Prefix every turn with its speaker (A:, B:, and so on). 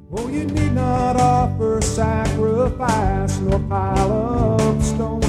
A: Oh, you need not offer sacrifice nor pile up stones.